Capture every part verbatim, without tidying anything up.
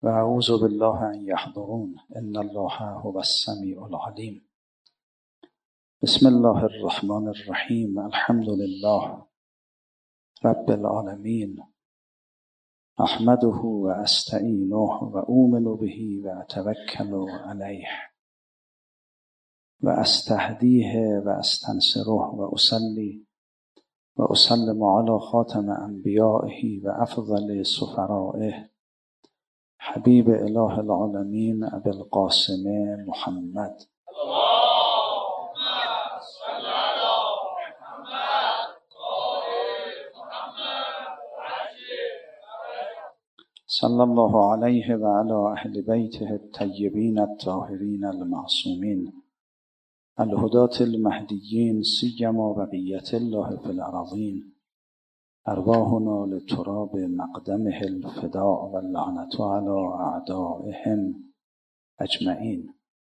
و اعوذ بالله ان یحضرون ان الله هو السمیع العلیم. بسم الله الرحمن الرحیم. الحمد لله رب العالمین. احمده و استعینه و اؤمن به و اتوکل علیه و استهدیه و استنصره و اصلی و اسلم علی خاتم انبیائه و افضل سفرائه حبیب اله العالمین ابی القاسم محمد. صلی الله علیه و علی اهل بیته الطیبین الطاهرین المعصومین الهداة المهدیین سیما بقیة الله فی الارضین. ارواحنا لتراب مقدمه الفداء و اللعنة علی اعدائهم اجمعین.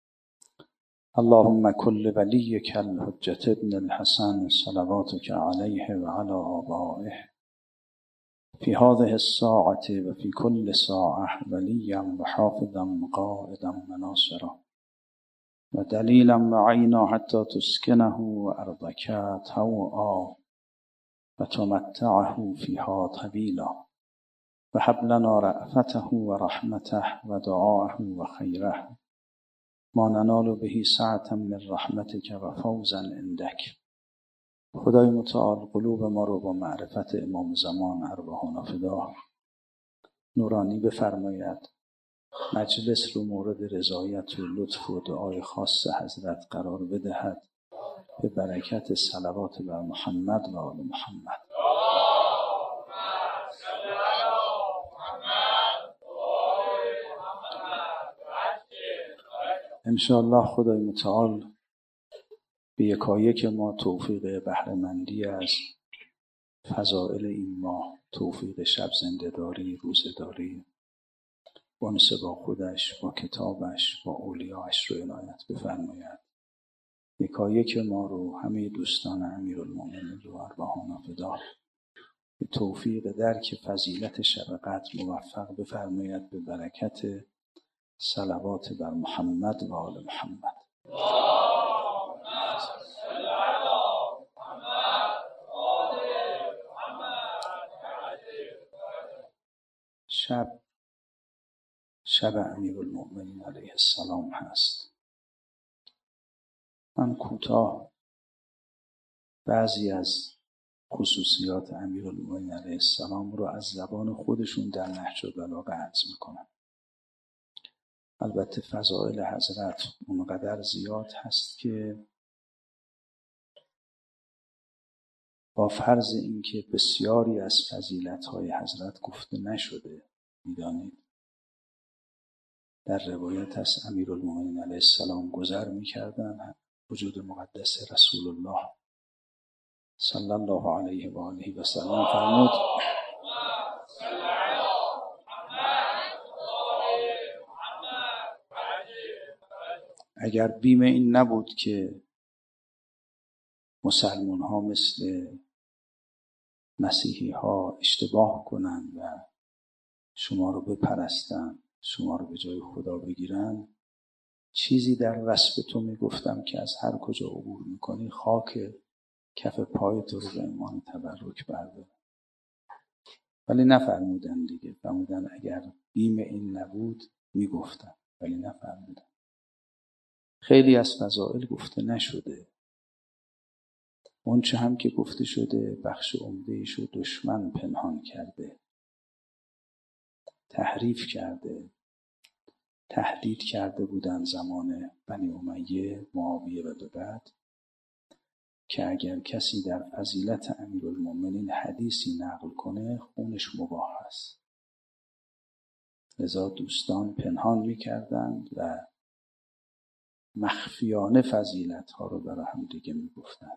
اللهم کل ولیک الحجة ابن الحسن صلواتک علیه و علی آبائه فی هذه الساعة و فی کل ساعة ولیا و حافظا و قائدا و ناصرا و دلیلا و عینا حتی تسکنه ارضک طوعا و تمتعه فیها طویلا و هب لنا رأفته و رحمته و دعاءه و خیره ما ننال به سعة من رحمتک و فوزا عندک. خدای متعال قلوب ما رو با معرفت امام زمان ارواحنا فدا نورانی بفرماید. مجلس رو مورد رضایت و لطف و دعای خاص حضرت قرار بدهد به برکت صلوات بر محمد و آل محمد. انشاءالله خدای متعال به یکایک ما توفیق بهره‌مندی از فضائل این ماه، توفیق شب زنده‌داری، روزه‌داری، انس با خودش، با کتابش، با اولیاءش رو عنایت بفرماید. یکایک ما رو، همه دوستان امیرالمومنین رو ارواحنا فدا به توفیق درک فضیلت شب قدر موفق بفرماید به برکت صلوات بر محمد و آل محمد. شب شب امیرالمومنین علیه السلام هست. من کوتاه بعضی از خصوصیات امیرالمومنین علیه السلام رو از زبان خودشون در نهج البلاغه عرض میکنم. البته فضائل حضرت اونقدر زیاد هست که با فرض اینکه بسیاری از فضیلت‌های حضرت گفته نشده، می‌دانید در روایت از امیرالمومنین علیه السلام گذر می‌کردن وجود مقدس رسول الله صلی الله علیه و آله و سلم فرمود اگر بیم این نبود که مسلمان ها مثل مسیحی ها اشتباه کنند و شما رو بپرستن، شما رو به جای خدا بگیرن، چیزی در وصف تو میگفتم که از هر کجا عبور میکنی خاک کف پای تو رو به عنوان تبرک برداره. ولی نفرمودن دیگه. فرمودن اگر بیم این نبود میگفتن، ولی نفرمودن. خیلی از فضائل گفته نشده. اون چه هم که گفته شده بخش عمده‌ایش رو دشمن پنهان کرده، تحریف کرده، تهدید کرده بودن زمان بنی امیه، معاویه و به بعد که اگر کسی در فضیلت امیرالمومنین حدیثی نقل کنه خونش مباح است. لذا دوستان پنهان می‌کردند و مخفیانه فضیلت‌ها رو برای هم دیگه می‌گفتند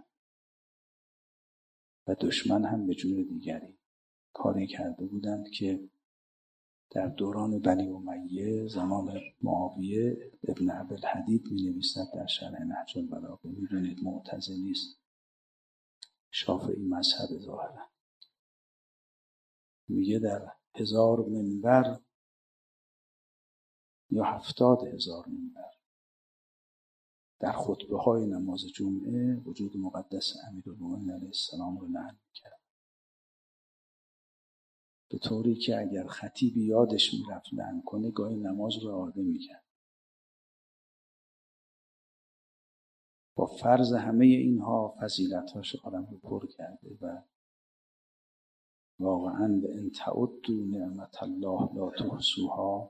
و دشمن هم به جور دیگری کاری کرده بودند که در دوران بنی امیه زمان معاویه ابن ابوالحدید می‌نویسد در شرح نهج البلاغه، می‌دونید معتزلی است، شافعی مذهب ظاهرا، میگه در هزار منبر یا هفتاد هزار منبر در خطبه های نماز جمعه وجود مقدس امیرالمومنین علیه السلام رو لعن کرد، به طوری که اگر خطیبی یادش میرفت لعن کنه گاهی نماز رو اعاده میکرد. با فرض همه اینها فضیلت‌هاش عالم رو پر کرده و واقعاً به ان تعدوا نعمت الله لا تحصوها،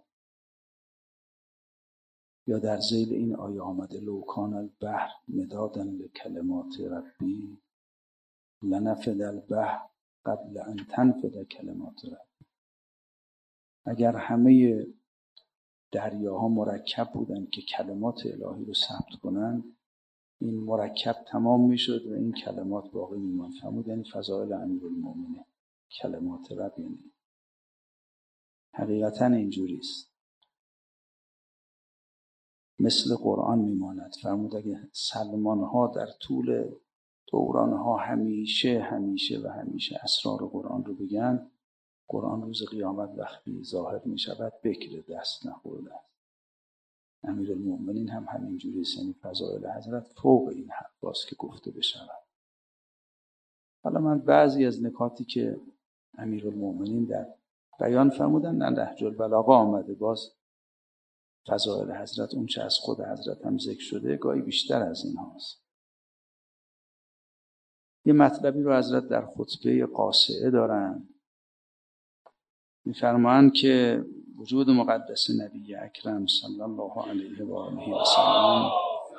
یا در ذیل این آیه آمده لو کان البحر مدادا لکلمات ربی لنفد البحر قبل ان تنفد کلمات ربی. اگر همه دریاها مرکب بودن که کلمات الهی رو ثبت کنن، این مرکب تمام میشد و این کلمات باقی میماند. فرمود یعنی فضائل امیرالمومنین کلمات رب، یعنی حقیقتا اینجوری است، مثل قرآن میماند. فرمود اگه سلمان ها در طول دوران ها همیشه همیشه و همیشه اسرار قرآن رو بگن، قرآن روز قیامت وقتی ظاهر می شود بکر دست نخورده است. امیرالمومنین هم همینجوری است، یعنی فضائل حضرت فوق این حرفاست که گفته بشود. حالا من بعضی از نکاتی که امیرالمومنین در بیان فرمودن در نهج البلاغه آمده، باز فضائل حضرت اون چه از خود حضرت هم ذکر شده گاهی بیشتر از این هاست. یه مطلبی رو حضرت در خطبه قاصعه دارن، می‌فرمایند که وجود مقدس نبی اکرم صلی الله علیه و آله و سلم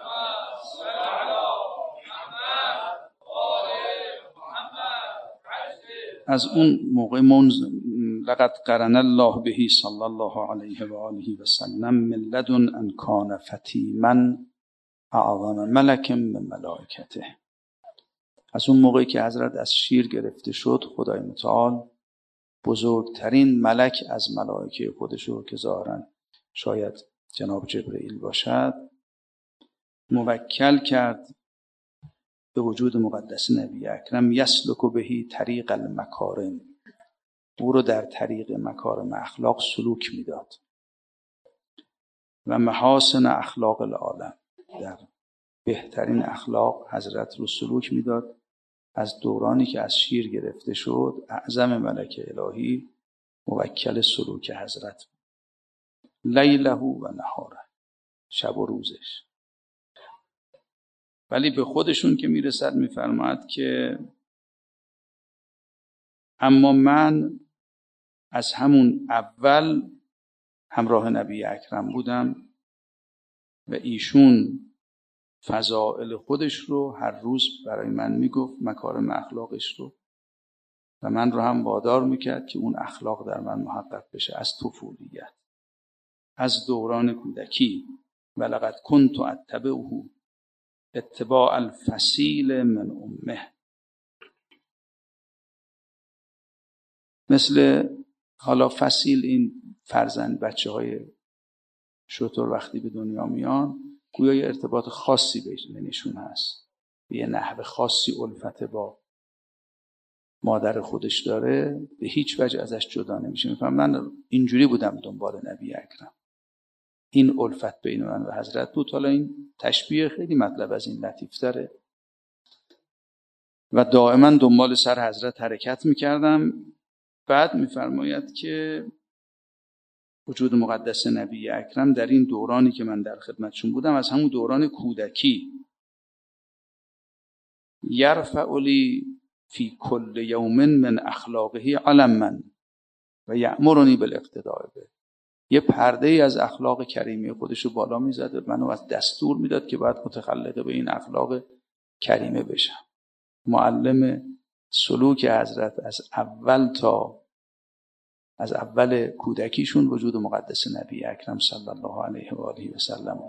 از اون موقع منز لقد قرن الله به صلی الله علیه و آله و سلم من لدن ان کان فتیما اعظم ملک من ملائکته. از اون موقعی که حضرت از شیر گرفته شد، خدای متعال بزرگترین ملک از ملائکه خودشو که ظاهراً شاید جناب جبرئیل باشد موکل کرد به وجود مقدس نبی اکرم یسلک بهی طریق المکارم، او رو در طریق مکارم اخلاق سلوک میداد و محاسن اخلاق العالم، در بهترین اخلاق حضرت رو سلوک میداد. از دورانی که از شیر گرفته شد اعظم ملک الهی موکل سلوک حضرت بود، لیله و نهاره، شب و روزش. ولی به خودشون که میرسد میفرماید که اما من از همون اول همراه نبی اکرم بودم و ایشون فضائل خودش رو هر روز برای من میگفت، مکارم اخلاقش رو، و من رو هم وادار میکرد که اون اخلاق در من محقق بشه از طفولیت، از دوران کودکی. ولقد کنت اتبعه اتباع الفصیل من امه. مثل حالا فصیل این فرزند بچه های شتر وقتی به دنیا میان گویا یه ارتباط خاصی بینشون هست، یه نحو خاصی الفت با مادر خودش داره، به هیچ وجه ازش جدا نمیشه. میفهم من اینجوری بودم دنبال نبی اکرم، این الفت بین من و حضرت بود. حالا این تشبیه خیلی مطلب از این لطیفتره و دائما دنبال سر حضرت حرکت میکردم. بعد میفرماید که وجود مقدس نبی اکرم در این دورانی که من در خدمتشون بودم، از همون دوران کودکی، یرفع لی فی کل یوم من اخلاقه علما و یأمرنی بالاقتداء به، یه پرده ای از اخلاق کریمه خودشو بالا میزد و منو از دستور میداد که باید متخلق به این اخلاق کریمه بشم. معلم سلوک حضرت از اول تا از اول کودکیشون وجود مقدس نبی اکرم صلی الله علیه و آله و سلم.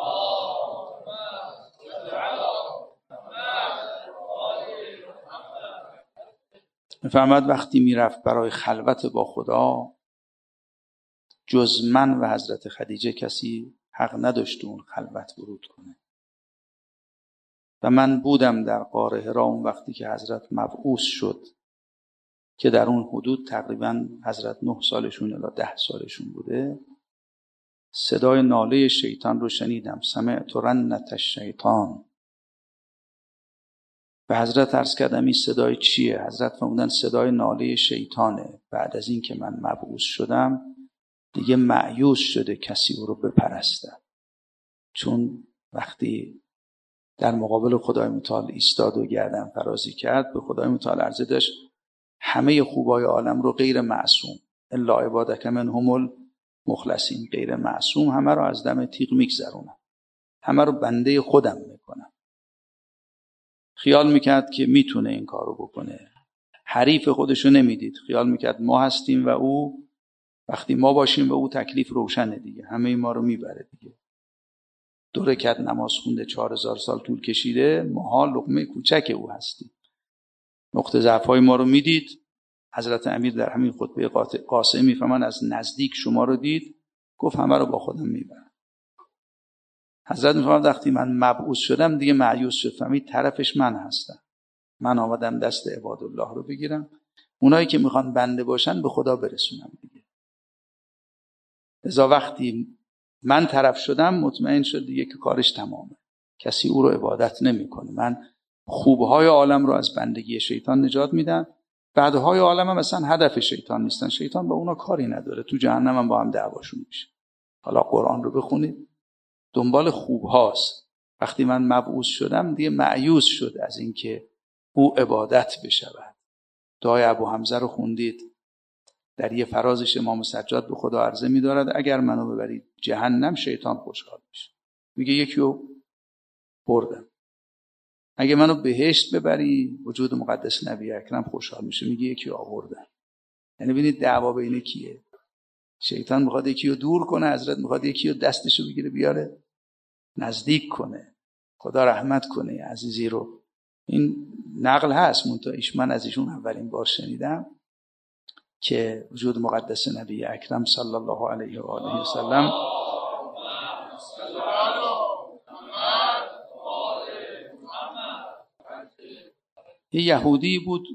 میفرماد وقتی میرفت برای خلوت با خدا، جز من و حضرت خدیجه کسی حق نداشت اون خلوت ورود کنه و من بودم در غار حرا اون وقتی که حضرت مبعوث شد، که در اون حدود تقریبا حضرت نه سالشون الی ده سالشون بوده. صدای ناله شیطان رو شنیدم. سمعت رنة الشیطان. به حضرت عرض کردم این صدای چیه؟ حضرت فرمودن صدای ناله شیطانه. بعد از این که من مبعوث شدم دیگه مایوس شده کسی او رو بپرسته، چون وقتی در مقابل خدای متعال ایستاد و گردن فرازی کرد به خدای متعال عرضه داشت همه خوبای عالم رو غیر معصوم الا عبادک منهم المخلصین، غیر معصوم همه رو از دم تیغ میگذرونم، همه رو بنده خودم میکنم. خیال میکرد که میتونه این کارو بکنه، حریف خودشو نمیدید، خیال میکرد ما هستیم و او، وقتی ما باشیم و او تکلیف روشنه دیگه، همه ما رو میبره دیگه. دو رکعت نماز خونده، چهار هزار سال طول کشیده، ماها لقمه کوچک او هستیم. نقطه ضعف‌های ما رو میدید. حضرت امیر در همین خطبه قاسم میفهمن از نزدیک شما رو دید، گفت همه رو با خودم میبرم. حضرت میفهمن وقتی من مبعوث شدم دیگه مایوس شد، فهمید طرفش من هستم. من آمدم دست عباد الله رو بگیرم، اونایی که میخوان بنده باشن به خدا برسونم دیگه. لذا وقتی من طرف شدم مطمئن شد دیگه که کارش تمامه، کسی او رو عبادت نمیکنه. من خوبهای عالم رو از بندگی شیطان نجات میدم، بعدهای عالم هم مثلا هدف شیطان نیستن، شیطان با اونا کاری نداره، تو جهنم هم با هم دعواشون میشه. حالا قرآن رو بخونید، دنبال خوبهاست. وقتی من مبعوث شدم دیگه مایوس شد از اینکه او عبادت بشود. دعای ابو حمزه رو خوندید، در یه فرازش امام سجاد به خدا عرضه می‌دارد اگر منو ببرید جهنم شیطان خوشحال میشه، میگه یکی رو بردم. اگه منو بهشت ببری وجود مقدس نبی اکرم خوشحال میشه، میگه یکی رو آوردم. یعنی ببینید دعوا بین کیه؟ شیطان میخواد یکی رو دور کنه، حضرت میخواد یکی رو دستشو بگیره بیاره نزدیک کنه، خدا رحمت کنه عزیزی رو. این نقل هست، منتها ایش من از ایشون اولین بار شنیدم که وجود مقدس نبی اکرم صلی الله علیه و آله و سلم یه یهودی بود،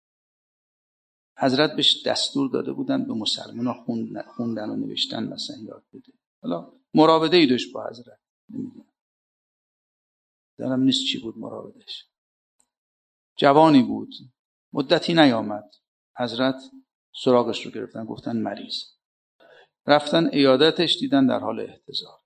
حضرت بهش دستور داده بودن به مسلمان ها خوندن و نوشتن مثلا یاد بده. حالا مراوده ای داشت با حضرت، نمیدونم دارم نیست چی بود مراودش. جوانی بود، مدتی نیامد، حضرت سراغش رو گرفتن، گفتن مریض. رفتن عیادتش، دیدن در حال احتضار.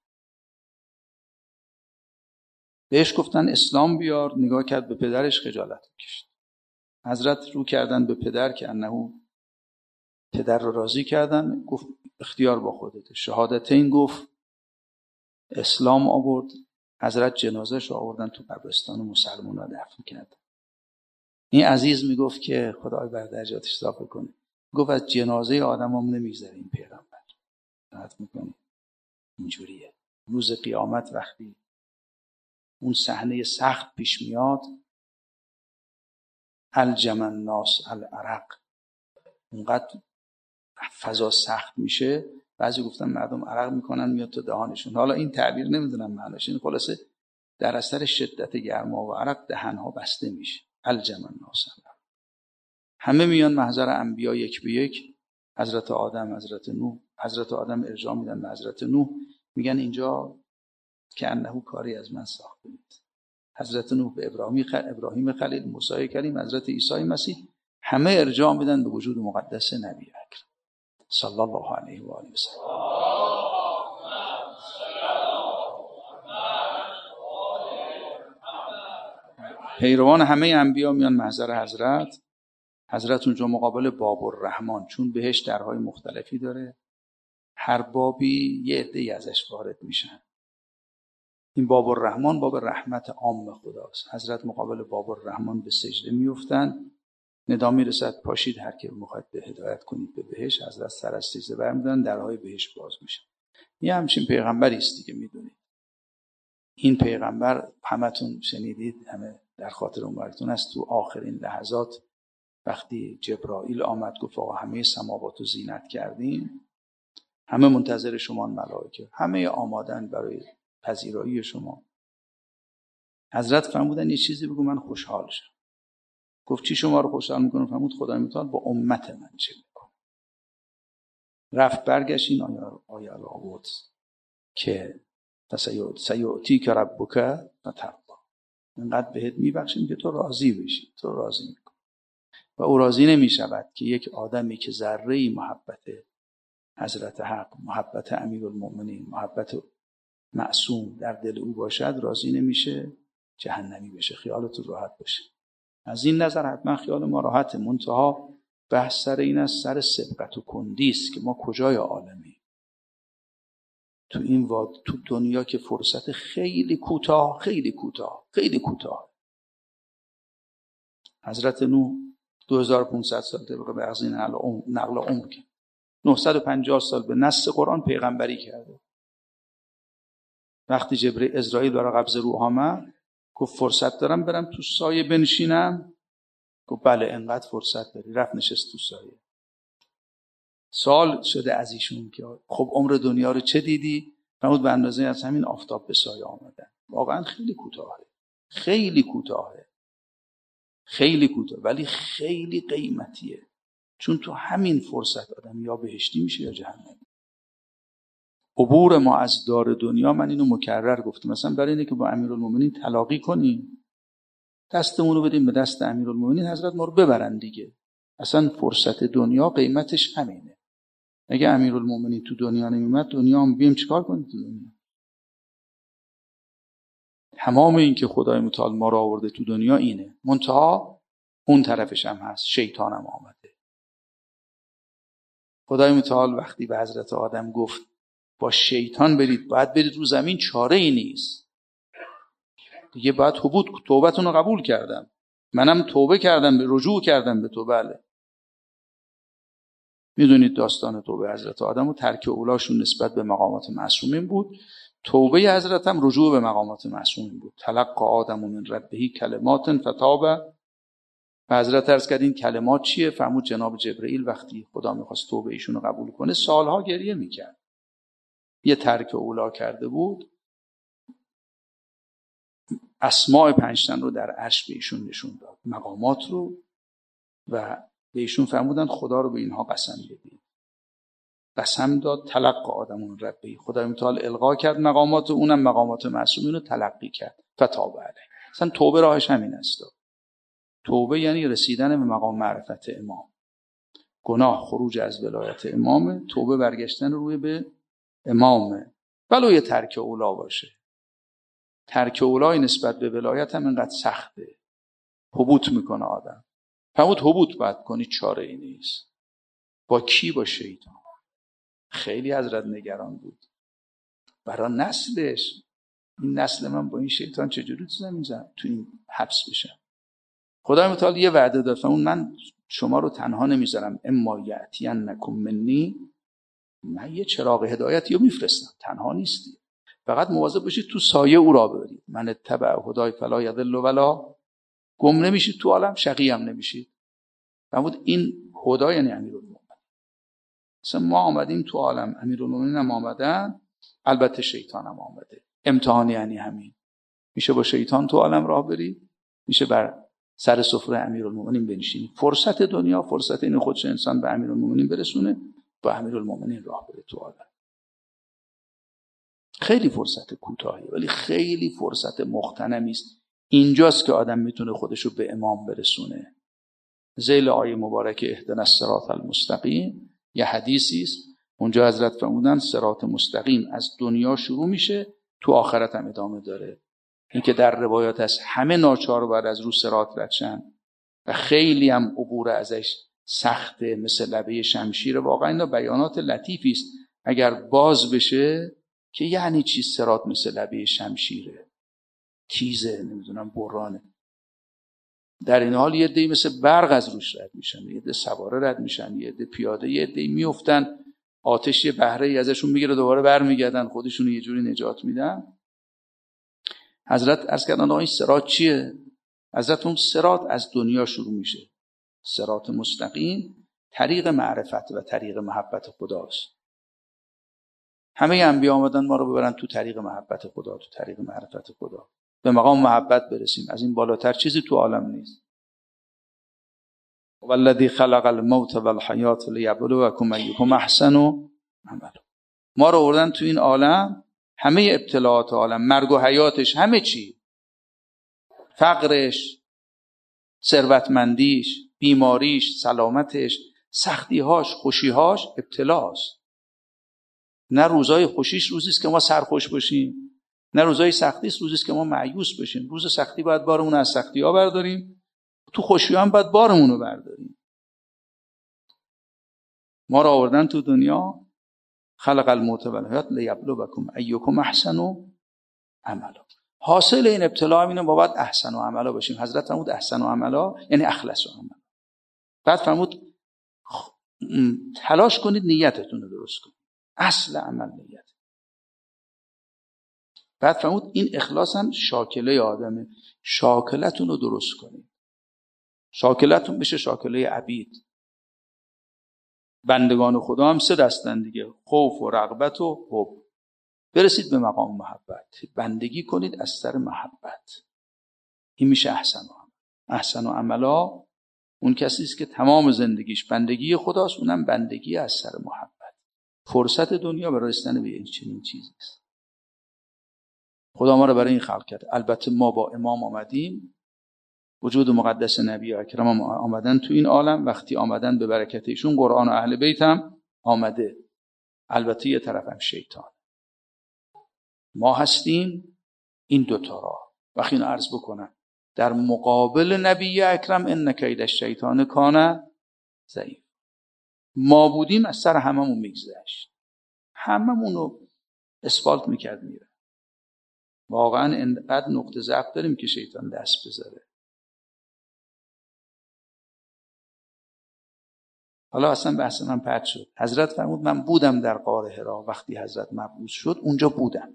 بهش گفتن اسلام بیار، نگاه کرد به پدرش، خجالت کشید. حضرت رو کردن به پدر که انه پدر رو راضی کردن، گفت اختیار با خودته. شهادتین گفت، اسلام آورد. حضرت جنازه‌ش رو آوردن تو قبرستان و مسلمان‌ها دفن کردن. این عزیز میگفت که خدای بر درجاتش اضافه کنه، گفت از جنازه آدمام نمیگذره این پیغمبر. راحت میکنه اینجوریه. روز قیامت وقتی اون صحنه سخت پیش میاد، الجم الناس العرق، اونقدر فضا سخت میشه، بعضی گفتن مردم عرق میکنن میاد تو دهانشون. حالا این تعبیر نمیدونم معناش، این خلاصه در اثر شدت گرما و عرق دهنها بسته میشه. الجم الناس العرق. همه میان محضر انبیا یک به یک، حضرت آدم، حضرت نوح. حضرت آدم ارجاع میدن به حضرت نوح، میگن اینجا که انه کاری از من ساخته نیست. حضرت نوح به ابراهیم ابراهیم خلیل، موسی کلیم، حضرت عیسی مسیح، همه ارجاع میدن به وجود مقدس نبی اکرم صلی الله علیه و آله و سلم. پیروان همه انبیا میان محضر حضرت. حضرت اونجا مقابل باب الرحمن، چون بهش درهای مختلفی داره، هر بابی یه عده‌ای ازش وارد میشن. این باب الرحمن باب رحمت عام خداست. حضرت مقابل باب الرحمن به سجده میافتن، ندا میرسد پاشید هر کی میخواد به هدایت کنید به بهشت. حضرت سر از سجده برمی‌دارن، درهای بهشت باز میشه. یه همچین پیغمبری است دیگه، میدونید این پیغمبر همتون شنیدید، همه در خاطر عمرتون است. تو آخرین لحظات وقتی جبرائیل آمد گفت آقا همه سماوات رو زینت کردیم، همه منتظر شما ملائکه، همه آمادن برای پذیرایی شما. حضرت فرمودن یه چیزی بگو من خوشحال شم. گفت چی شما رو خوشحال میکنه؟ فرمود خدای متعال با امت من چه میکنه. رفت برگشت این آیه آیه رو آورد. که سیعطیک ربک فترضی، اینقدر بهت میبخشیم که تو راضی بشی. تو راضی میکن و او راضی نمیشود که یک آدمی که ذره‌ای محبت حضرت حق، محبت امیرالمؤمنین، محبت معصوم در دل او باشد، راضی نمیشه جهنمی بشه. خیالتون راحت باشه. از این نظر حتما خیال ما راحته. منتها بحث سر این است، سر سبقت و کندی است که ما کجای عالمی، تو این واد تو دنیا که فرصت خیلی کوتاه خیلی کوتاه خیلی کوتاه. حضرت نوح دو هزار و پانصد سال طبق به از این نقل عمر کرد، نهصد و پنجاه سال به نص قرآن پیغمبری کرده. وقتی جبرئیل اسرائیل برای قبض روح آمد گفت فرصت دارم برم تو سایه بنشینم؟ گفت بله انقدر فرصت داری. رفت نشست تو سایه. سوال شده از ایشون که خب عمر دنیا رو چه دیدی؟ فرمود به اندازه از همین آفتاب به سایه آمدن. واقعا خیلی کوتاهه، خیلی کوتاهه، خیلی کوتاه، ولی خیلی قیمتیه. چون تو همین فرصت آدم یا بهشتی میشه یا جهنمی. عبور ما از دار دنیا، من اینو مکرر گفتم، مثلا برای اینه که با امیرالمومنین تلاقی کنیم، دستمون رو بدیم به دست امیرالمومنین، حضرت ما رو ببرن دیگه. اصلا فرصت دنیا قیمتش همینه. اگه امیرالمومنین تو دنیا نمیومد، دنیا هم بیم چیکار کنیم تو دنیا؟ تمام این که خدای متعال ما رو آورده تو دنیا اینه. منتها اون طرفش هم هست، شیطان هم آمده. خدای متعال وقتی به حضرت آدم گفت با شیطان برید، باید برید رو زمین، چاره ای نیست دیگه، باید حبوط. توبتون رو قبول کردم، منم توبه کردم، به رجوع کردم به تو. بله میدونید داستان توبه حضرت آدم و ترک اولاشون نسبت به مقامات معصومین بود. توبه حضرت هم رجوع به مقامات معصومین بود. تلقی آدم من ربه کلمات فتاب. و حضرت عرض کرد این کلمات چیه؟ فرمود جناب جبرئیل وقتی خدا میخواست توبه ایشون رو قبول کنه سالها گریه میکرد. یه ترک اولا کرده بود، اسماء پنجتن رو در عرش به ایشون نشون داد، مقامات رو، و به ایشون فرمودن خدا رو به اینها قسم بدید. قسم داد تلقی آدمون ربی، خدای متعال القا کرد مقامات، اونم مقامات معصومین رو تلقی کرد. فتاب علیه. اصلا توبه راهش همین است. توبه یعنی رسیدن به مقام معرفت امام. گناه خروج از ولایت امامه، توبه برگشتن روی به امامه، ولو یه ترک اولا باشه. ترک اولای نسبت به ولایت هم اینقدر سخته، حبوط میکنه آدم. فرمود حبوط باید کنی، چاره ای نیست. با کی؟ با شیطان. خیلی حضرت نگران بود برای نسلش. این نسل من با این شیطان چجوری تو زمین زن تو این حبس بشم؟ خدای متعال یه وعده داد، فرمود من شما رو تنها نمیذارم، اما یأتینکم منی، من یه چراغ هدایتی رو میفرستم، تنها نیستی، فقط مواظب باشید تو سایه او را ببرید. من اتبع هدای فلا یضل ولا، گم نمیشید تو عالم، شقی هم نمیشید. فرمود این هدا یعنی امیرالمومنین. مثلا ما آمدیم تو عالم، امیرالمومنین هم آمدن، البته شیطان هم آمده. امتحان یعنی همین، میشه با شیطان تو عالم راه برید، میشه بر سر سفره امیرالمومنین بنشینید. فرصت دنیا فرصت این خودش انسان به امیرالمومنین برسونه، با امیرالمومنین راه بره تو عالم. خیلی فرصت کوتاهی ولی خیلی فرصت مغتنمی است. اینجاست که آدم میتونه خودشو به امام برسونه. ذیل آیه مبارک اهدنا الصراط المستقیم یه حدیثی است، اونجا حضرت فرمودن صراط مستقیم از دنیا شروع میشه، تو آخرت هم ادامه داره. این که در روایات هست همه ناچار باید از رو صراط رد شن و خیلی هم عبور ازش سخته، مثل لبه شمشیر. واقعا اینا بیانات لطیفی است اگر باز بشه که یعنی چی صراط مثل لبه شمشیره، تیزه، نمیدونم برانه. در این حال یه عده‌ای مثل برق از روش رد میشن، یه عده سواره رد میشن، یه عده پیاده، یه عده میافتن، آتش یه بهره‌ای ازشون میگیره، دوباره برمیگردن خودشون یه جوری نجات میدن. حضرت عرض کردن این صراط چیه؟ حضرت اون صراط از دنیا شروع میشه. صراط مستقیم طریق معرفت و طریق محبت خداست. همه انبیا آمدن ما رو ببرن تو طریق محبت خدا، تو طریق معرفت خدا، به مقام محبت برسیم. از این بالاتر چیزی تو عالم نیست. والذی خلق الموت والحیات لیبلوکم ایکم احسن عملا. ما رو آوردن تو این عالم همه ابتلاعات عالم، مرگ و حیاتش، همه چی، فقرش، ثروتمندیش، بیماریش، سلامتش، سختیهاش، خوشیهاش ابتلاست. نه روزای خوشیش روزیست که ما سرخوش باشیم، نه روزای سختیش روزیست که ما مایوس باشیم. روز سختی باید بارمون از سختی ها برداریم، تو خوشی هم باید بارمون رو برداریم. ما را آوردن تو دنیا، خلق الموت و الحیات لیبلوکم ایکم احسن عملا. حاصل این ابتلا اینه ما باید احسن و عملا باشیم. حضرت فرمود احسن و عملا یعنی اخلص و عملا. بعد فرمود تلاش کنید نیتتون رو درست کنید. اصل عمل نیت. بعد فرمود این اخلاص هم شاکله آدمه. شاکلتون رو درست کنید. شاکلتون بشه شاکله عبید. بندگان خدا هم سه دستن دیگه، خوف و رغبت و حب. برسید به مقام محبت، بندگی کنید از سر محبت. این میشه احسن و عمل. احسن و عملا اون کسی است که تمام زندگیش بندگی خداست، اونم بندگی از سر محبت. فرصت دنیا برای رسیدن به این چنین چیزی است. خدا ما رو برای این خلق کرد. البته ما با امام آمدیم، وجود مقدس نبی اکرم آمدن تو این عالم. وقتی آمدن به برکت ایشون قرآن و اهل بیت هم آمده. البته یه طرف هم شیطان. ما هستیم این دوتا را. وقتی اینو عرض بکنم در مقابل نبی اکرم ان کید الشیطان کان ضعیف. ما بودیم از سر هممون میگذشت، هممون رو اسفالت میکرد میره. واقعا اینقدر نقطه ضعف داریم که شیطان دست بذاره. حالا اصلا بحث من پرت شد. حضرت فرمود من بودم در غار حرا وقتی حضرت مبعوث شد، اونجا بودم.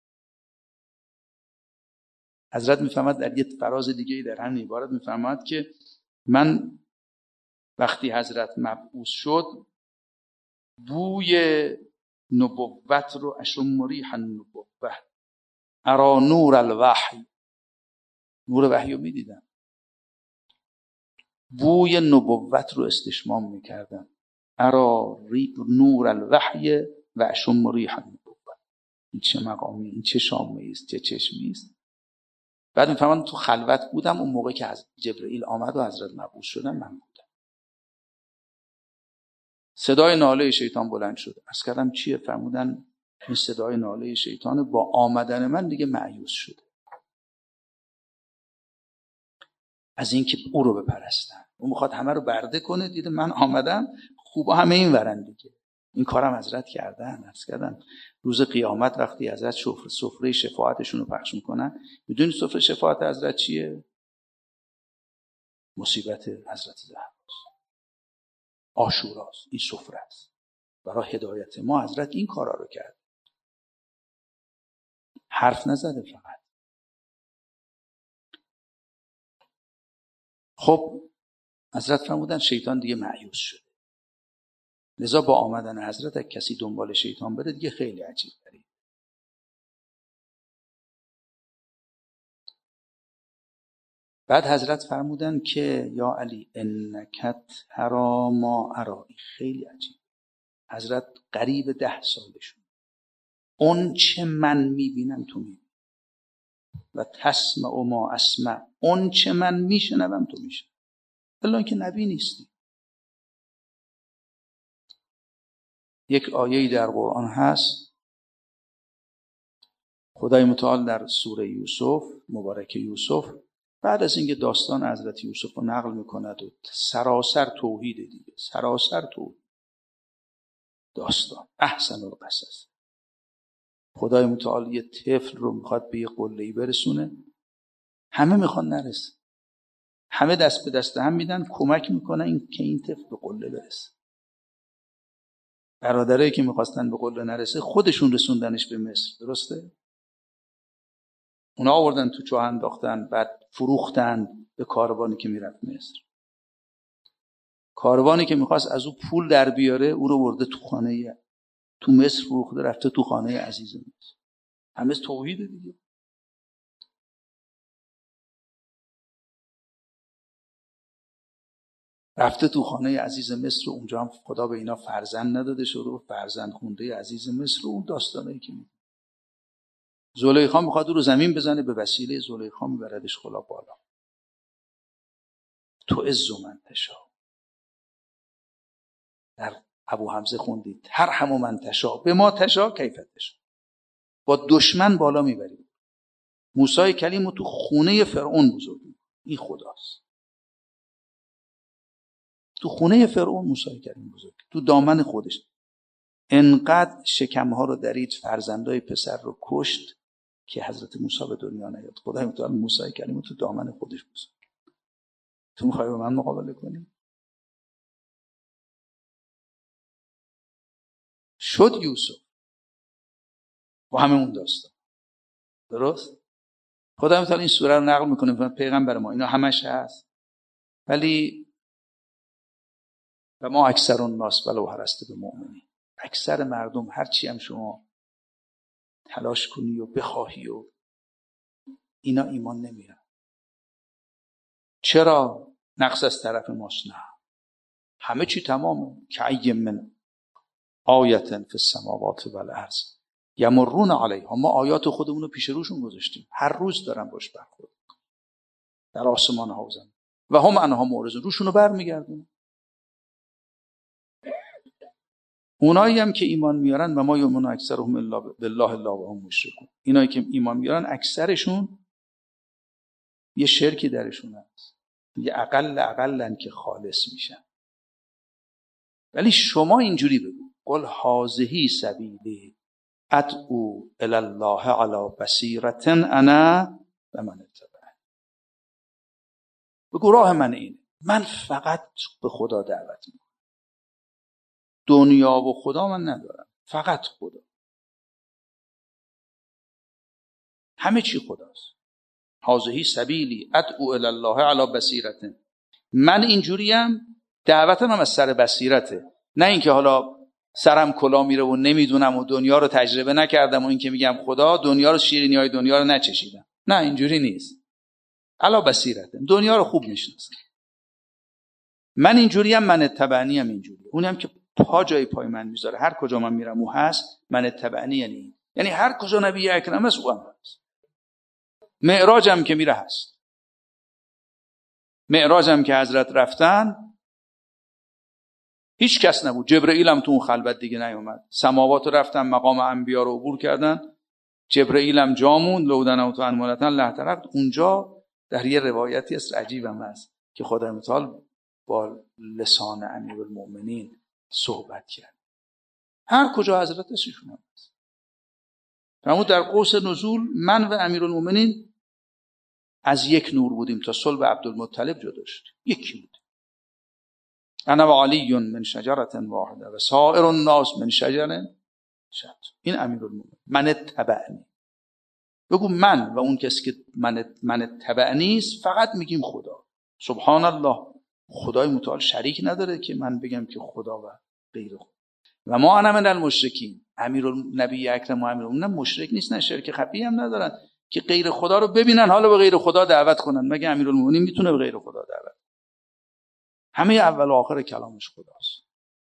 حضرت میفرماد در یه فراز دیگه در همین عبارت میفرماد که من وقتی حضرت مبعوث شد بوی نبوت رو اشم ریح النبوه ارا نور الوحی، نور وحی رو میدیدم، بوی نبوت رو استشمام میکردم. ارا نور الوحی و اشم ریح النبوه. این چه مقامی، این چه شامه است، چه چشمی است. بعد میفهمم تو خلوت بودم اون موقع که از جبرئیل آمد و حضرت مبعوث شدن من بودم. صدای ناله شیطان بلند شد. عرض کردم چیه؟ فرمودن این صدای ناله شیطان با آمدن من دیگه مایوس شده از اینکه او رو بپرستن. اون میخواد همه رو برده کنه، دیده من آمدم خوبا همه این ورن دیگه. این کارم حضرت کردن. عرض کردم روز قیامت وقتی حضرت سفره شفاعتشون رو پخش میکنن، میدونی سفره شفاعت حضرت چیه؟ مصیبت حضرت زهراست، عاشوراست. این سفره است برای هدایت ما. حضرت این کارا رو کرد، حرف نزده فقط. خب حضرت فرمودن شیطان دیگه مایوس شده. لذا با آمدن حضرت اگه کسی دنبال شیطان بره دیگه خیلی عجیب داره. بعد حضرت فرمودن که یا علی انکت ترا ما ارایی. خیلی عجیب. حضرت قریب ده سالشون، اون چه من میبینم تو میبینی و تسمع و ما اسمع، اون چه من میشنوم تو میشنوی. الا که نبی نیستی. یک آیه‌ای در قرآن هست، خدای متعال در سوره یوسف، مبارک یوسف، بعد از اینکه داستان حضرت یوسف رو نقل میکند و سراسر توحید دیگه، سراسر توحید داستان، احسن القصص. خدای متعال یه طفل رو میخواد به یه قله‌ای برسونه، همه میخوان نرسه، همه دست به دست هم میدن کمک میکنن این که این طفل به قله برسه. برادرایی که میخواستن به قله نرسه خودشون رسوندنش به مصر، درسته؟ اونا آوردن تو چاه انداختن، بعد فروختن به کاروانی که میرفت مصر. کاروانی که میخواست از او پول در بیاره او رو برده تو خانه، تو مصر فروخته، رفته تو خانه عزیز مصر. همه توحید دیگه. رفته تو خانه عزیز مصر و اونجا هم خدا به اینا فرزند نداده شده و فرزند خونده عزیز مصر و اون داستانایی که میگه. زلیخا میخواد رو زمین بزنه، به وسیله زلیخا میبردش خلا بالا. تو عز من تشا، در ابو حمزه خوندید ترحم من تشا به ما تشا کیف تشا، با دشمن بالا میبرید. موسی کلیم رو تو خونه فرعون بزرگ میکنه. این خداست. تو خونه فرعون موسی کلیم بزرگ، تو دامن خودش. انقدر شکمها رو درید، فرزندای پسر رو کشت که حضرت موسی به دنیا نیاد. خدای متعال موسی کلیم رو تو دامن خودش بزرگ. تو میخوای با من مقابله کنی؟ شد یوسف با همه اون داستان. درست؟ خدای متعال این سوره رو نقل میکنه پیغمبر ما، اینا همش هست. ولی و ما اکثر الناس ولو حرصت بمؤمنین، اکثر مردم هر چی هم شما تلاش کنی و بخواهی و اینا ایمان نمیارن. چرا؟ نقص از طرف ماست؟ نه، همه چی تمامه. کأی من آیة فی السماوات والارض یمرون علیها، ما آیات خودمون رو پیش روشون گذاشتیم، هر روز دارن باش برخورد در آسمان ها و زمین و هم عنها معرضون، روشونو برمیگردون. اونایی هم که ایمان میارن و ما یؤمن اکثرهم الا بالله الا وهم مشرکون، اینایی که ایمان میارن اکثرشون یه شرکی درشون هست، یه اقل اقلن که خالص میشن. ولی شما اینجوری بگو قل هذه سبیلی ادعو الی الله علی بصیرة انا و من اتبعني. بگو راه من اینه، من فقط به خدا دعوت میکنم، دنیا و خدا من ندارم، فقط خدا، همه چی خداست. هذه سبیلی ادعو الی الله علی بصیرة، من اینجوریم، دعوتم هم از سر بصیرته، نه اینکه حالا سرم کلا میره و نمیدونم و دنیا رو تجربه نکردم و اینکه میگم خدا دنیا رو، شیرینی های دنیا رو نچشیدم. نه، اینجوری نیست. علا بصیرته، دنیا رو خوب میشناسم. من اینجوریم، من اتبعنی هم اینجوری، اونم که پا جای پای من میذاره، هر کجا من میرم او هست. من اتبعنی یعنی یعنی هر کجا نبی اکرم است او هم هست. معراجم که میره هست. معراجم که حضرت رفتن هیچ کس نبود، جبرئیل هم تو اون خلوت دیگه نیومد. سماوات رفتن، مقام انبیا رو عبور کردن، جبرئیل هم جا موند، لودن تو انمالتن لهترقت. اونجا در یه روایتی است عجیبم هست که خدای متعال با لسان امیرالمؤمنین صحبت کرد. هر کجا حضرت اسمشون هم هست. فرمود در قوس نزول من و امیرالمؤمنین از یک نور بودیم تا صلب عبدالمطلب جدا شد، یکی بود. انا و علی من شجرة واحده و سائر الناس من شجر شتى. این امیرالمؤمنین. من اتبعنی، بگو من و اون کسی که من من اتبعنی است فقط میگیم خدا. سبحان الله، خدای متعال شریک نداره که من بگم که خدا و غیر خدا. و ما انا من المشرکین، امیرالنبی اکرم و امیرالمؤمنین مشرک نیستن، شرک خفی هم ندارن که غیر خدا رو ببینن حالا به غیر خدا دعوت کنن. مگه امیرالمؤمنین میتونه به غیر خدا دعوت؟ همه اول و آخر کلامش خداست.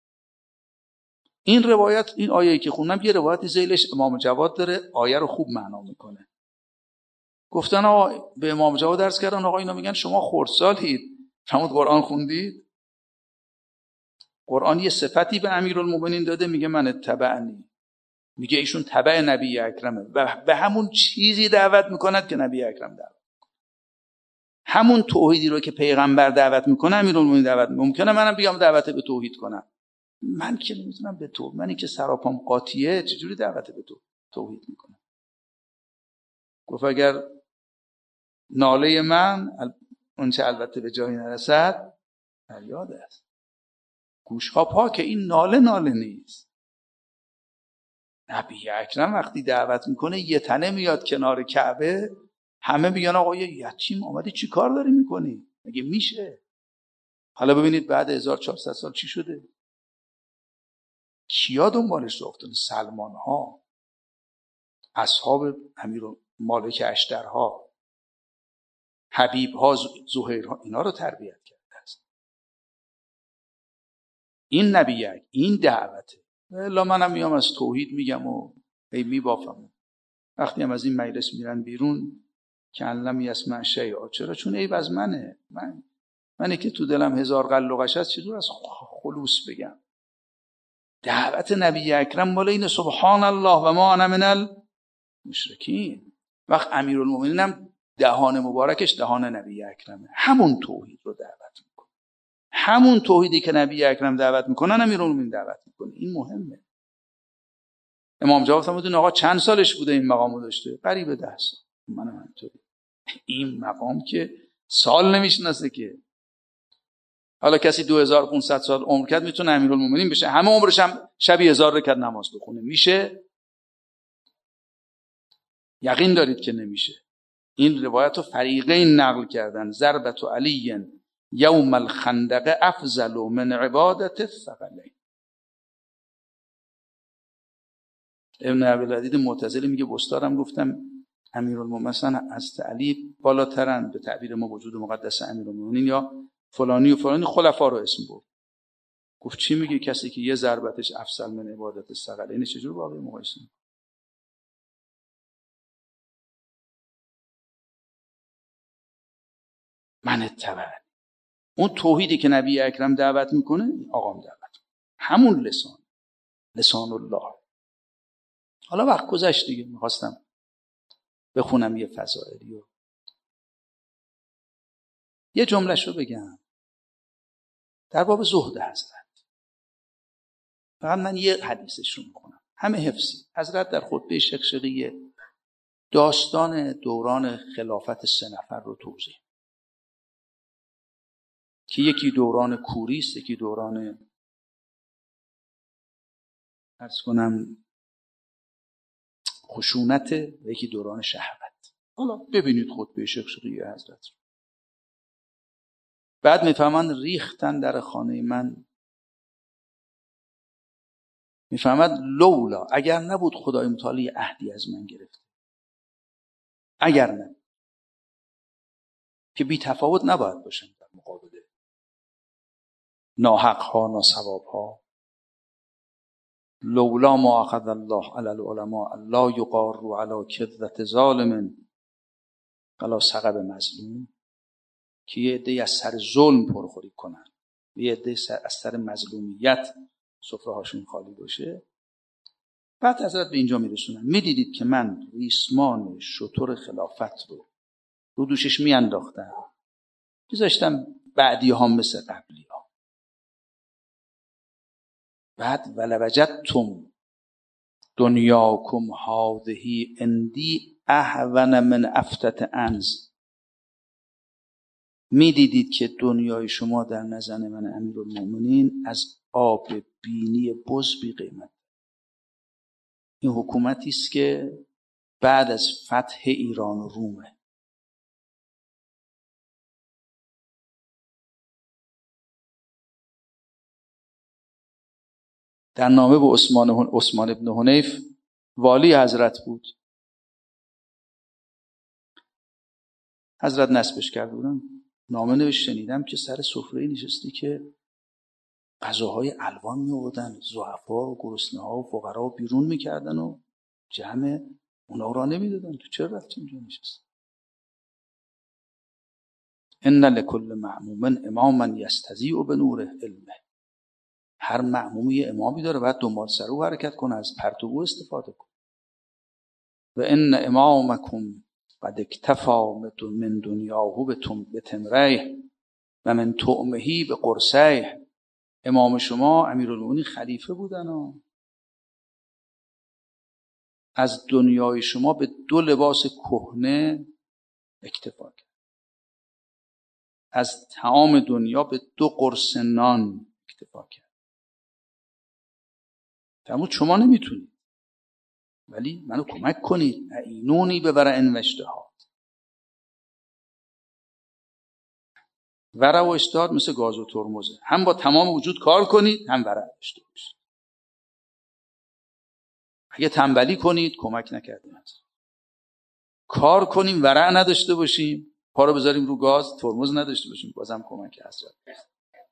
این روایت، این آیه‌ای که خوندم یه روایتی ذیلش امام جواد داره، آیه رو خوب معنا میکنه. گفتن آقا به امام جواد درس کردن، آقا اینا میگن شما خردسالید، فرمود قرآن خوندید؟ قرآن یه صفتی به امیرالمؤمنین داده، میگه من اتبعنی، میگه ایشون تبع نبی اکرمه و به همون چیزی دعوت میکند که نبی اکرم دعوت. همون توحیدی رو که پیغمبر دعوت میکنه امیرالمؤمنین دعوت میکنه. ممکنه منم بیام دعوت به توحید کنم، من که نمیتونم به تو، منی که سراپام قاطیه چجوری دعوت به تو توحید میکنم؟ گفت اگر ناله من اون چه البته به جایی نرسد فریاد است. گوشها پاکه، این ناله ناله نیست. نبی اکرم وقتی دعوت میکنه یه تنه میاد کنار کعبه، همه میگن آقا یه یتیم آمدی چی کار داری میکنی؟ مگه میشه؟ حالا ببینید بعد هزار و چهارصد سال چی شده. کیا دنبالش رفتن؟ سلمان ها، اصحاب امیر مالک اشترها، حبیب ها، زهیر ها، اینا رو تربیت کرده است. این نبیه، این دعوته. الا منم میام از توحید میگم و ای میبافم. وقتی هم از این مجلس میرن بیرون که علم یسمع شیئا. چرا؟ چون عیب از منه. من منی که تو دلم هزار قل و قش هست چطور از خلوص بگم؟ دعوت نبی اکرم مال اینه سبحان الله و ما انا من المشرکین. وقت امیرالمومنین هم دهان مبارکش دهان نبی اکرمه، همون توحید رو دعوت میکنه، همون توحیدی که نبی اکرم دعوت میکنن امیرالمومنین دعوت میکنه. این مهمه. امام جواد فرمودن آقا چند سالش بوده این مقامو داشته؟ قریب ده سال. منم همینطوری. این مقام که سال نمیشناسه که. حالا کسی دو هزار و پانصد سال عمر کرد میتونه امیرالمومنین بشه، همه عمرش هم شبی هزار رکعت نماز بخونه، میشه؟ یقین دارید که نمیشه. این روایت رو فریقین نقل کردن. ضربت علی یوم الخندق افضل من عبادت الثقلین. ابن عبدالعزیز معتزلی میگه بستارم گفتم امیرالمومنین مثلا از علی بالاترن، به تعبیر ما وجود مقدس امیرالمومنین یا فلانی و فلانی خلفا رو اسم برد. گفت چی میگه؟ کسی که یه ضربتش افضل من عبادت الثقلین چجور واقعی مقایسه؟ من اتبع اون توحیدی که نبی اکرم دعوت میکنه آقام دعوت میکنه. همون لسان لسان الله. حالا وقت گذشت دیگه، میخواستم بخونم یه فضائلی رو، یه جمله‌شو رو بگم در باب زهد حضرت. فقط من یه حدیثش رو میخونم، همه حفظی. حضرت در خطبه شقشقیه داستان دوران خلافت سه نفر رو توضیح، که یکی دوران کوری است، یکی دوران عرض کنم خشونت، و یکی دوران شهوت. حالا ببینید خطبه شقشقیه حضرت. بعد میفهمن ریختن در خانه من، میفهمد لولا، اگر نبود خدای متعالی عهدی از من گرفت، اگر نه که بی تفاوت نباید باشن در مقابل ناحق ها ناصواب ها. لولا ما اخذ الله علی العلماء لا یقاروا علی کذبة ظالم ولا سقب مظلوم، که یه عده‌ای از سر ظلم پرخوری کنن، یه عده‌ای از سر مظلومیت سفره هاشون خالی باشه. بعد حضرت به اینجا میرسونن، میدیدید که من ریسمان شتر خلافت رو رو دوشش میانداختم، میذاشتم بعدی ها مثل قبلی ها. بعد ولوجدتم دنیاکم هذه اندی اهون من افتت انز، میدیدید که دنیای شما در نظر من امیرالمومنین از آب بینی بز بی قیمت. این حکومتی است که بعد از فتح ایران و رومه. در نامه به عثمان عثمان ابن حنیف والی حضرت بود، حضرت نصبش کرده بودن، نامه نوشت شنیدم که سر سفره نشستی که غذاهای الوان می آوردن، ضعفا و گرسنه‌ها و فقرا بیرون میکردن و جمع اونا را نمیدادن. تو چرا رفتی اینجا نشستی؟ ان لکل معموم اماما یستضیء بنور علمه. هر معمومی یه امامی داره، باید دنبال سر او حرکت کنه، از پرتو او استفاده کنه. و ان امامکم قد اکتفا من دنیاه به تمریه و من طعمه به قرصه. امام شما امیرالمومنین خلیفه بودن و از دنیای شما به دو لباس کهنه اکتفا کرد، از طعام دنیا به دو قرص نان اکتفا کرد. فرمود شما نمیتونید، ولی منو کمک کنید، اعینونی بورع و اشتهاد. ورع و اشتهاد مثل گاز و ترمزه، هم با تمام وجود کار کنید، هم ورع داشته باشید. اگه تنبلی کنید کمک نکردیم، کار کنیم ورع نداشته باشیم، پا رو بذاریم رو گاز ترمز نداشته باشیم، بازم کمک حضرت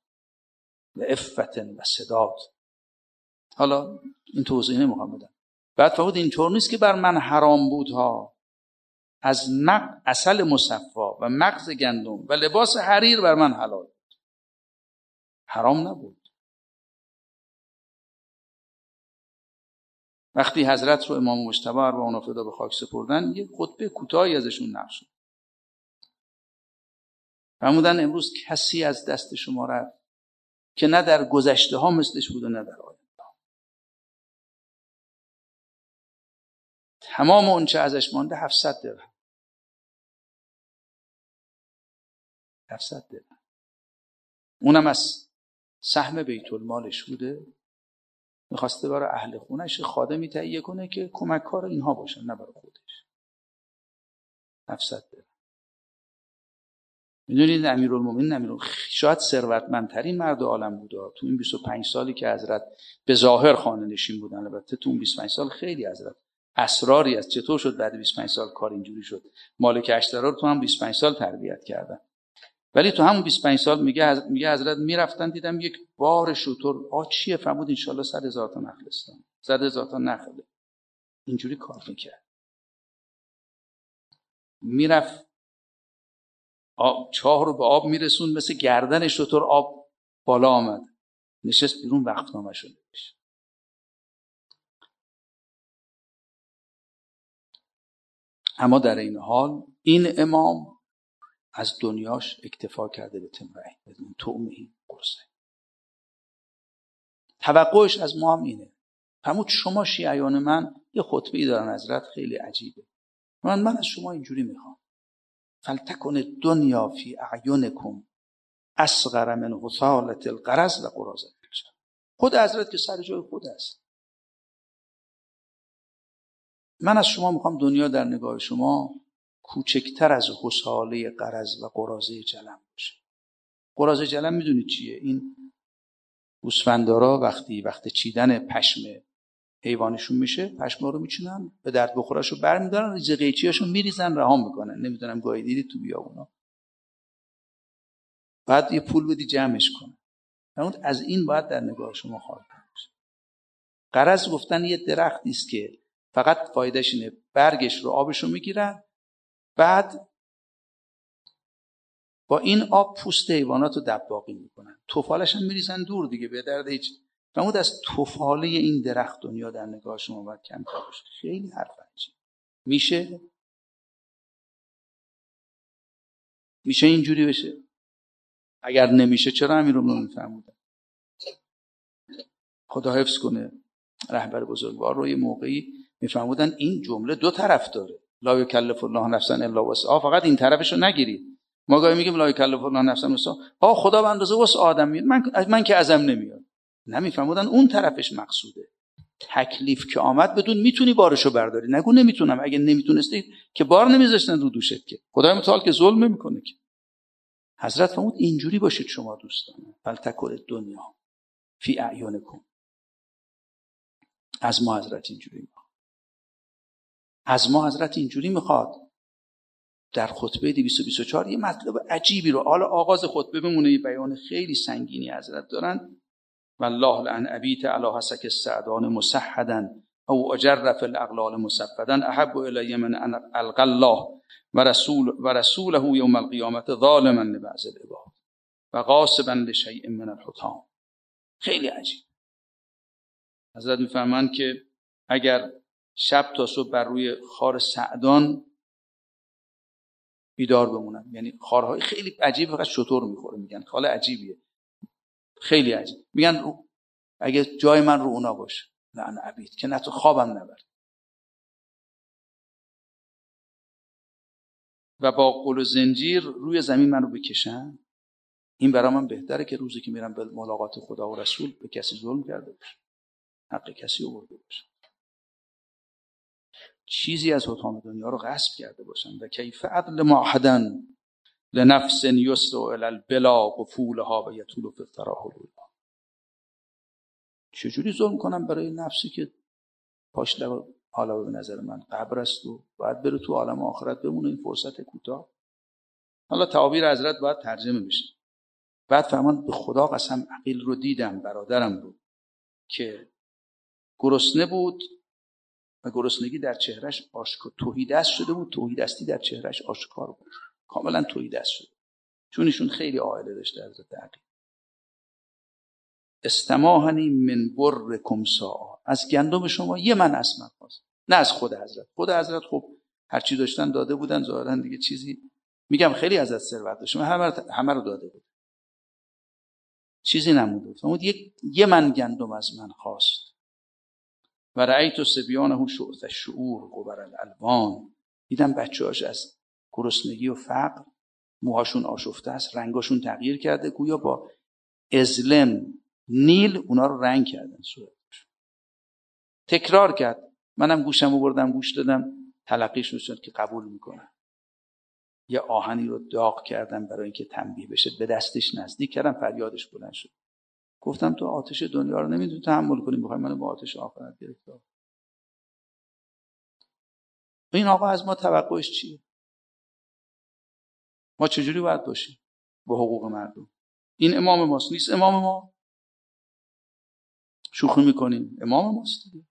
و عفت و صداد. حالا این توضیح نمیخوام بدم، بعد فرمود اینطور نیست که بر من حرام بود ها، از نق عسل مصفا و مغز گندم و لباس حریر بر من حلال بود، حرام نبود. وقتی حضرت رو امام مجتبی ارواح فدا به خاک سپردن، یه خطبه کوتاهی ازشون نقل شد. فرمودن امروز کسی از دست شما رفت که نه در گذشته ها مثلش بود و نه در آینده ها. تمام اون چه ازش مانده هفتصد درهم. هفتصد درهم. اونم از سهم بیت المالش بوده. میخواسته برای اهل خونش خادمی تهیه کنه که کمککار اینها باشن، نه برای خودش. هفتصد درهم. میدونید امیرالمومنین امیر شاید ثروتمندترین مرد عالم بوده تو این بیست و پنج سالی که حضرت به ظاهر خانه نشین بودن. البته تو اون بیست و پنج سال خیلی حضرت اسراری است. چطور شد بعد بیست و پنج سال کار اینجوری شد؟ مالک اشترا رو تو هم بیست و پنج سال تربیت کردن، ولی تو همون بیست و پنج سال میگه حضرت میگه حضرت میرفتن دیدم یک بار شتر آ چیه، فرمود ان شاء الله صد هزار تا نخل است، صد هزار تا نخله. اینجوری کار میکرد. میرفت آب چاه رو به آب میرسون، مثل گردن شتر آب بالا آمد، نشست بیرون وقتنامه شد. اما در این حال این امام از دنیاش اکتفا کرده به تمرعی بدون طعمهی قرصه. توقعش از ما هم اینه. فرمود شما شیعیان من یه خطبه‌ای دارن حضرت خیلی عجیبه، من من از شما اینجوری میخوام فلتکن الدنیا فی اعینکم اصغر من حصالة القرز و قراضة الجر. خود حضرت که سر جای خود است. من از شما میخوام دنیا در نگاه شما کوچکتر از حصاله قرز و قراضه جلم باشه. قراضه جلم میدونید چیه؟ این گوسفندارا وقتی وقت چیدن پشم حیوانشون میشه، پشما رو میچینن به درد بخوراشو برمیدارن، ریز قیچیاشو میریزن رها میکنن. نمیدونم گاهی دیدید تو بیابونا، بعد یه پول بدی جمعش کنه. اون از این باید در نگاه شما خواهد باشه. قرض گفتن یه درختی است که فقط فایدهش اینه برگش رو آبشو میگیرن، بعد با این آب پوست حیوانات رو دباغی میکنن، توفالش هم میریزن دور دیگه، به درد هیچ. فرمود از توفاله این درخت دنیا در نگاه شما باید کمتر باشه. خیلی حرف عجیبه. میشه میشه اینجوری بشه؟ اگر نمیشه چرا امیرالمومنین فرمودن؟ خدا حفظ کنه رهبر بزرگوار رو یه موقعی میفرمودن این جمله دو طرف داره، لا یکلف الله نفسا الا وسعها، فقط این طرفشو نگیرید. ما گاهی میگیم لا یکلف الله نفسا وسعها، آ خدا به اندازه وسع آدم میاد، من من که ازم نمیاد. نمیفهمودن اون طرفش مقصوده. تکلیف که آمد بدون میتونی بارشو برداری، نگو نمیتونم. اگه نمیتونستی که بار نمیذاشتن رو دوشت، که خدای متعال که ظلم نمیکنه که. حضرت فرمود اینجوری باشید شما دوستان، فلتکن الدنیا فی اعینکم. از ما حضرت اینجوری میخواد. از ما حضرت اینجوری میخواد. در خطبه دویست و بیست و چهار یه مطلب عجیبی رو، حالا آغاز خطبه بمونه، یه بیان خیلی سنگینی حضرت دارن. والله لعن ابیت علی حسک السعدان مسحدا او اجر فی الاغلال مصفدا احب الی من ان القى الله و رسول و رسوله یوم القیامت ظالما لبعض العباد و غاصبا لشیء من الحطام. خیلی عجیب. حضرت میفهمند که اگر شب تا صبح بر روی خار سعدان بیدار بمونن، یعنی خارهای خیلی عجیب، فقط شتر میخوره، میگن خال عجیبیه، خیلی عجیب، میگن اگه جای من رو اونا باشه لعن ابید که نه تو خوابم نبر. و با قل و زنجیر روی زمین منو بکشن، این برای من بهتره که روزی که میرم به ملاقات خدا و رسول به کسی ظلم کرده باشه، حق کسی آورده باشه، چیزی از حطام دنیا رو غصب کرده باشن. و کیف عدل معهدن لنفس یسر الی البلا قفولها و یطول فی التراحل. چجوری ظلم کنم برای نفسی که پاش لب حالا به نظر من قبر است و باید بره تو عالم آخرت بمونه این فرصت کوتاه. حالا تعابیر حضرت باید ترجمه بشه. بعد فرمان به خدا قسم عقیل رو دیدم، برادرم رو، که گرسنه بود و گرسنگی در چهرهش آشکار، تهیدست شده بود، تهیدستی در چهرهش آشکار بود، کاملا تهیدست شده، چون ایشون خیلی عائله داشته حضرت عقیل. استماهنی من برکم ساعا، از گندم شما یه من اسمن خواست، نه از خود حضرت. خود حضرت خب هرچی داشتن داده بودن، ظاهرا دیگه چیزی، میگم خیلی حضرت ثروت داشت، همه همه رو داده بود، چیزی نمونده. فرمود یک یه من گندم از من خواست. و رأیت صبیانه شعث الشعور غبر الالوان، دیدم بچه‌هاش از گرسنگی و فقر موهاشون آشفته است، رنگاشون تغییر کرده، گویا با ازلم نیل اونا رو رنگ کردن صورتش. تکرار کرد، منم گوشمو بردم گوش دادم، تلقیش شد که قبول میکنه. یه آهنی رو داغ کردم برای اینکه تنبیه بشه، به دستش نزدیک کردم، فریادش بلند شد. گفتم تو آتش دنیا رو نمیتونی تحمل کنی، میخوای منو با آتش آخرت گرفتار. این آقا از ما توقعش چیه؟ ما چجوری باید باشیم با حقوق مردم؟ این امام ماست، نیست امام ما؟ شوخی میکنیم، امام ماست دیگه.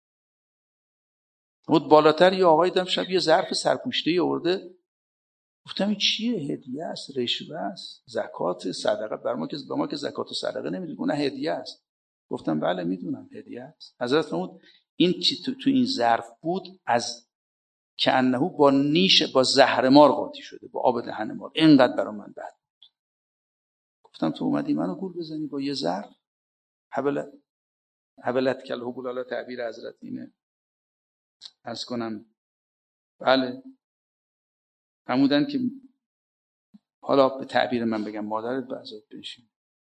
بود بالاتر یه آقایی دیدم شب یه ظرف سرپوشته آورده، گفتم این چیه؟ هدیه است، رشوه است، زکات، صدقه؟ بر ما که به ما که زکات و صدقه نمیدونن، اون هدیه است. گفتم بله میدونم هدیه است. حضرت فرمود این چی تو, تو این ظرف بود، از که انه با نیش با زهر مار قاطی شده، با آب دهن مار، اینقدر برای من بد بود. گفتم تو اومدی منو گول بزنی با یه ظرف؟ حبلت حبلت کل حبول، الله تعبیر حضرت اینه. عرض کنم بله، فرمودن که حالا به تعبیر من بگم مادرت به عذاب بنشین،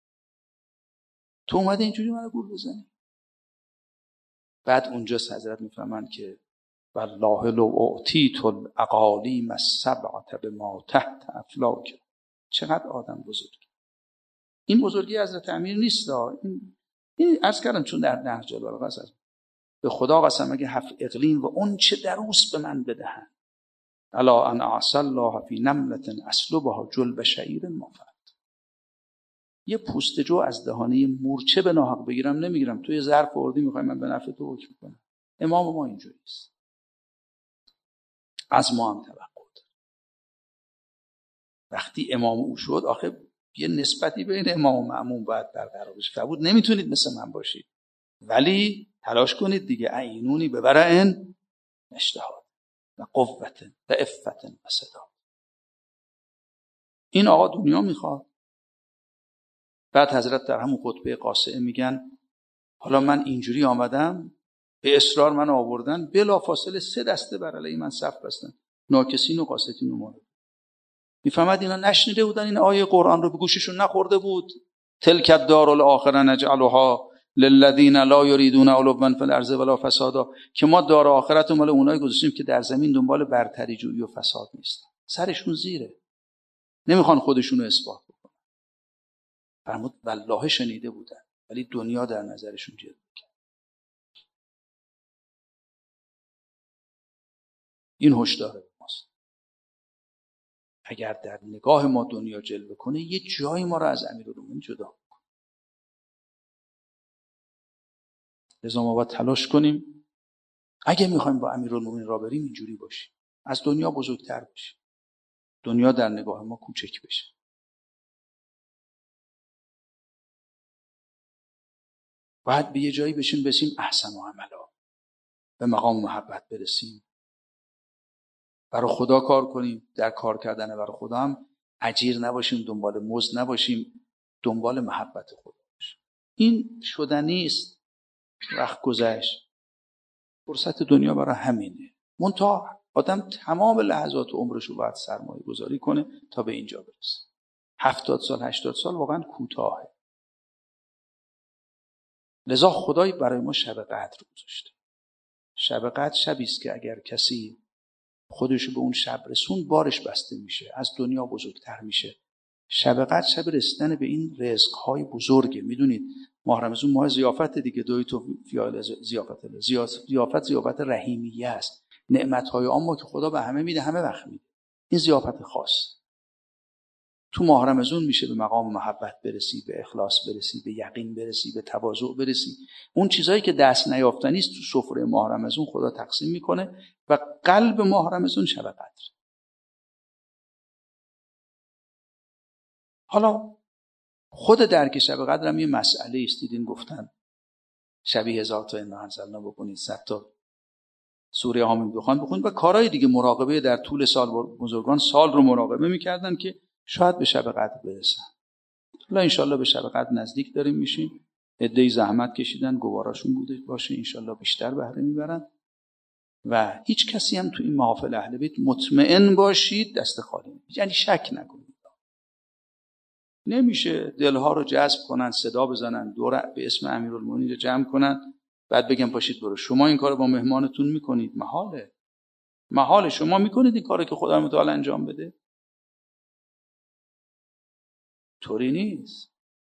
تو اومده اینجوری منو گول بزنی. بعد اونجا حضرت میفهمن که والله لو اعطیت الاقالیم السبعه بما تحت افلاک. چقدر آدم بزرگ. این بزرگی حضرت امیر نیست. این این عرض کردم چون در نهج البلاغه است، به خدا قسم اگه هفت اقلیم و اون چه دروس به من بدهن، الا ان اعصى الله فی نمله اسلبها جلب شعیر مفت. یه پوست جو از دهانه مورچه به ناحق بگیرم نمیگیرم، تو یه ظرف آوردی میخوای من به نفع تو حکم کنم. امام ما اینجوری است، از ما هم توقع داره. وقتی امام او شد، آخه یه نسبتی بین امام و مأموم باید برقرار بشه. فرمود نمیتونید مثل من باشید، ولی تلاش کنید دیگه. عینونی به برعن اجتهاد و قوت و عفت و صدا. این آقا دنیا میخواد. بعد حضرت در همون خطبه قاصعه میگن حالا من اینجوری آمدم، به اصرار من آوردن، بلا فاصله سه دسته بر علیه من صف بستن، ناکسین و قاسطین و مارد. میفهمد اینا نشنیده بودن این آیه قرآن رو، به گوششون نخورده بود. تلک الدار الاخره نجعلها للذین لا یریدون علوا فی الارض ولا فسادا، که ما دار آخرت مال اونایی گذاشتیم که در زمین دنبال برتری جویی و فساد نیستن، سرشون زیره، نمیخوان خودشون رو اثبات بکنن. فرمود والله شنیده بودن ولی دنیا در نظرشون جلوه کرد. این هشدار ماست. اگر در نگاه ما دنیا جلوه کنه، یه جایی ما رو از امیرالمومنین جدا کنه. لذا ما باید تلاش کنیم اگه میخوایم با امیرالمومنین را بریم اینجوری باشیم، از دنیا بزرگتر باشیم، دنیا در نگاه ما کوچک بشه. باید به یه جایی بشیم بسیم احسن و عملا، به مقام محبت برسیم، برای خدا کار کنیم. در کار کردن برای خدا هم اجیر نباشیم، دنبال مزد نباشیم، دنبال محبت خدا باشیم. این شدنی است، وقت گذشت. فرصت دنیا برای همینه. منتها آدم تمام لحظات عمرش رو باید سرمایه گذاری کنه تا به اینجا برسه. هفتاد سال هشتاد سال واقعا کوتاهه. لذا خدای برای ما شب قدر گذاشته. شب قدر شبی است که اگر کسی خودشو به اون شب رسون، بارش بسته میشه، از دنیا بزرگتر میشه. شب قدر شب رسیدن به این رزق‌های بزرگه. میدونید ماه رمضان ماه ضیافت دیگه، دوی تو فیال ضیافت ضیافت ضیافت رحیمیه است. نعمت‌های عامو که خدا به همه میده، همه وقت میده. این ضیافت خاص. تو ماه رمضان میشه به مقام محبت برسی، به اخلاص برسی، به یقین برسی، به تواضع برسی. اون چیزایی که دست نیافتنی است تو سفره ماه رمضان خدا تقسیم میکنه و قلب ماه رمضان شب قدر. حالا خود درک شب قدر هم یه مسئله است. دیدین گفتن شبی هزار تا انا انزلنا بکنید، صد تا سوره حامیم بخوان بخونید و کارهای دیگه. مراقبه در طول سال، بزرگان سال رو مراقبه میکردن که شاید به شب قدر برسن. حالا انشالله به شب قدر نزدیک داریم میشیم. عده‌ای زحمت کشیدن، گواراشون بوده باشه، انشالله بیشتر بهره میبرن. و هیچ کسی هم تو این محافل اهل بیت مطمئن باشید دست خالی، یعنی شک نکنید. نمیشه دلها رو جذب کنن، صدا بزنن، دور به اسم امیرالمومنین رو جمع کنن، بعد بگم پاشید برو. شما این کارو با مهمانتون میکنید؟ محاله. محاله. شما میکنید این کارو که خدا متعال انجام بده؟ طوری نیست.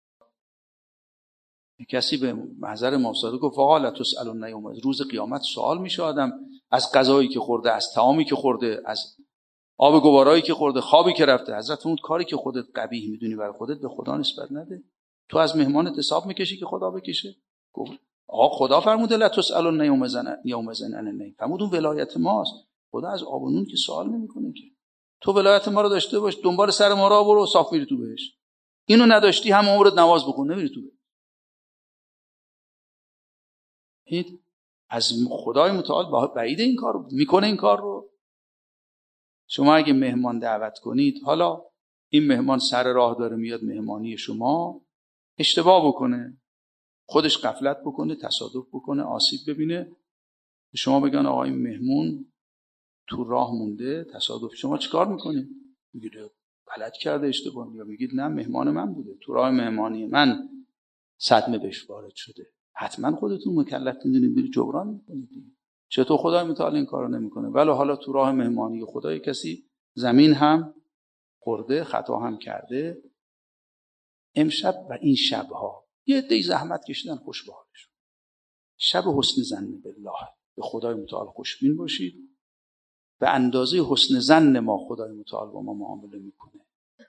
کسی به محضر مفسد گفت آقا لا تسألون یوم، روز قیامت سوال میشه آدم از غذایی که خورده، از طعامی که خورده، از آب گوارایی که خورده، خوابی که رفته. حضرت اون کاری که خودت قبیح میدونی برای خودت به خدا نسبت نده. تو از مهمانت حساب میکشی که خدا بکشه؟ گفت آقا خدا فرموده لا تسألون یوم زن یوم زن ان النعیم. فرمود اون ولایت ماست. خدا از آب و نون که سوال نمیکنه که. تو ولایت ما رو داشته باش، دنبال سر ما را برو، صاف میری تو بهش. اینو نداشتی هم عمرت نماز بخون، نمیری تو بهش. این از خدای متعال بعید این کار رو میکنه. این کار رو شما اگه مهمان دعوت کنید، حالا این مهمان سر راه داره میاد مهمانی شما، اشتباه بکنه، خودش غفلت بکنه، تصادف بکنه، آسیب ببینه، شما بگن آقا این مهمون تو راه مونده، تصادف. شما چیکار میکنید؟ میگید غلط کرده، اشتباه. یا میگید نه مهمان من بوده، تو راه مهمانی من صدمه بهش وارد شده. حتما خودتون مکلف میدونید، برید جبران میکنید. چطور خدای متعال این کارو نمیکنه؟ ولی حالا تو راه مهمانی خدای کسی زمین هم خورده، خطا هم کرده. امشب و این شبها یه عده زحمت کشیدن، خوش به حالشون. شب حسن ظن بالله، به خدای متعال خوشبین باشید. به اندازه حسن ظن ما خدای متعال با ما معامله میکنه.